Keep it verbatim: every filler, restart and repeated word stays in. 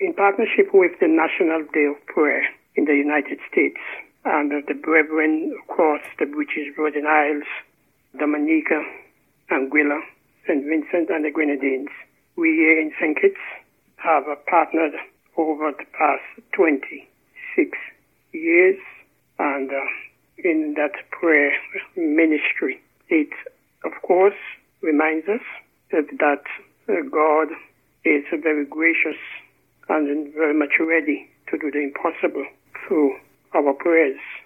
in partnership with the National Day of Prayer in the United States and the brethren across the British Virgin Isles, Dominica, Anguilla, Saint Vincent and the Grenadines, we here in Saint Kitts have partnered over the past twenty-six years, and uh, in that prayer ministry, it of course reminds us that, that uh, God is very gracious and very much ready to do the impossible through our prayers.